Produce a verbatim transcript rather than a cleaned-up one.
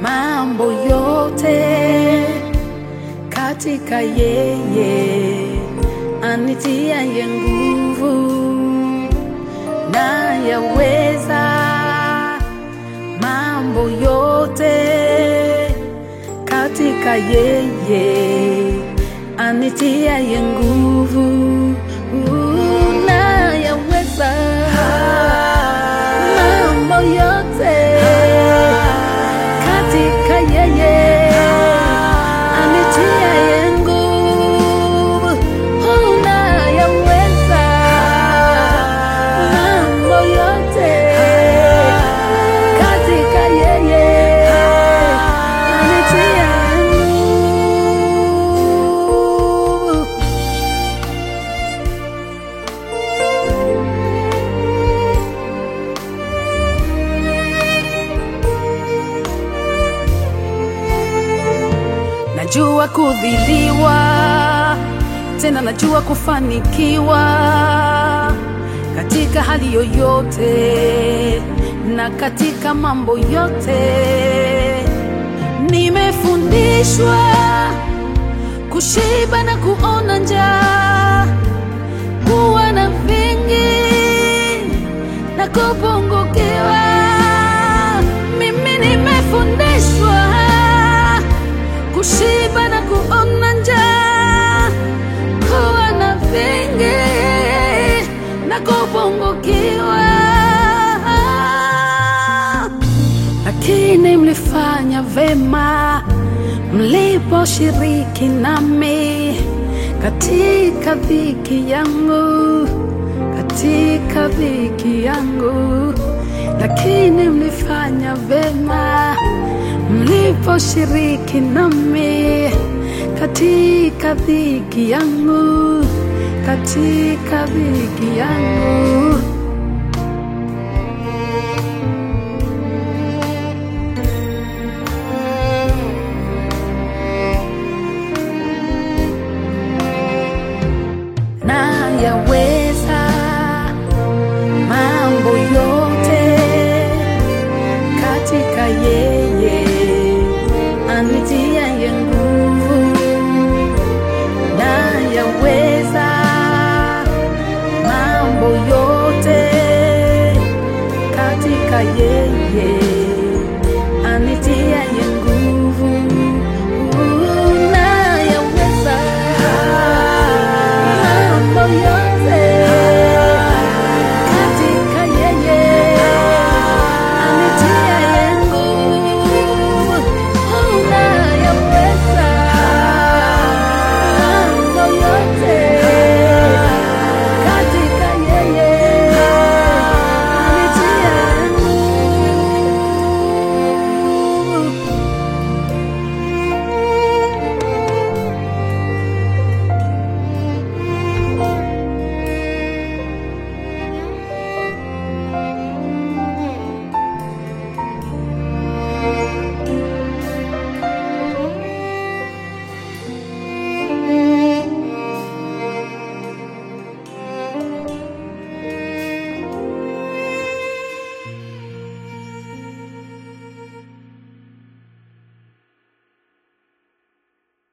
mambo yote katika yeye anitiaye nguvu, na yaweza mambo yote katika yeye anitiaye nguvu, na yaweza mambo yote katika yeye anitiaye nguvu, na yaweza mambo yote katika yeye anitiaye Najua kudhiliwa, tena najua kufanikiwa katika hali yoyote na katika mambo yote. Nimefundishwa kushiba na kuona njaa, kuwa na vingi na kupungukiwa. Mimi nimefundishwa kushiba na kuona njaa, kuwa na vingi na kupungukiwa. Lakini mlifanya vema mliposhiriki nami katika dhiki yangu, katika dhiki yangu. Lakini mlifanya vema mliposhiriki nami katika dhiki yangu, katika dhiki yangu. Na yaweza mambo yote katika yeye anitiaye nguvu, na yaweza mambo yote katika yeye anitiaye nguvu.